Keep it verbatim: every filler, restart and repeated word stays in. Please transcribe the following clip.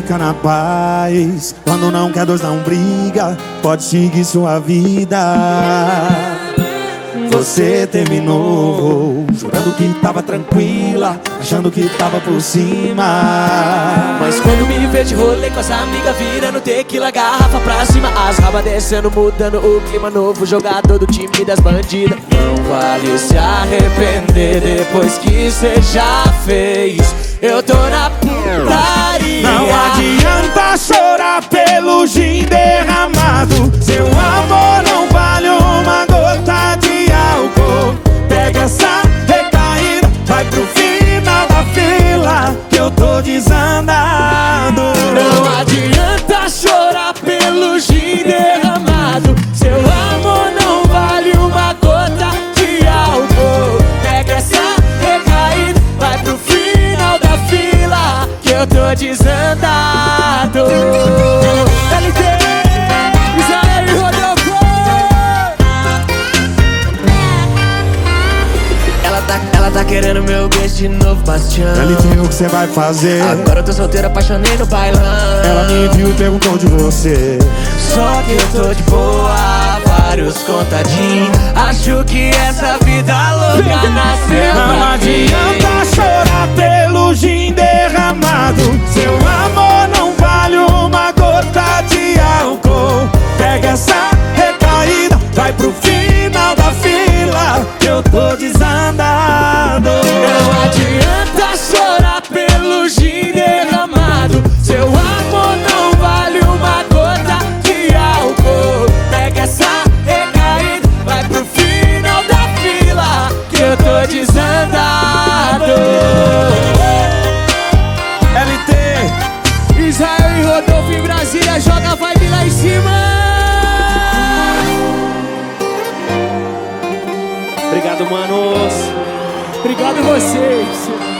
fica na paz. Quando não quer dois não briga, pode seguir sua vida. Você terminou jurando que tava tranquila, achando que tava por cima. Mas quando me vê de rolê com as amigas, virando tequila, garrafa pra cima, as rabas descendo, mudando o clima, novo jogador do time das bandidas. Não vale se arrepender depois que cê já fez. Eu tô na putaria. Não adianta chorar pelo gin derramado. Seu amor não vale uma gota de álcool. Pega essa recaída, vai pro final da fila, que eu tô desandado. Não adianta chorar pelo gin derramado. Seu amor não vale uma gota de álcool. Pega essa recaída, vai pro final da fila, que eu tô desandado. L T, Israel e Rodolfo. Ela tá, ela tá querendo meu beijo de novo, Bastião. L T, o que cê vai fazer? Agora eu tô solteiro, apaixonei no bailão. Ela me viu e perguntou de você. Só que eu tô de boa, vários contadinhos. Acho que essa vida louca nasceu Não pra adianta mim. chorar pelo gin derramado. Seu amor não vale uma gota de álcool. Pega essa recaída, vai pro final da fila, que eu tô desandado. Não adianta chorar pelo gin derramado. Seu amor não vale uma gota de álcool. Pega essa recaída, vai pro final da fila, que eu tô desandado. L T, Israel e Rodolfo em Brasília, joga a vibe lá em cima. obrigado, manos. Obrigado a vocês.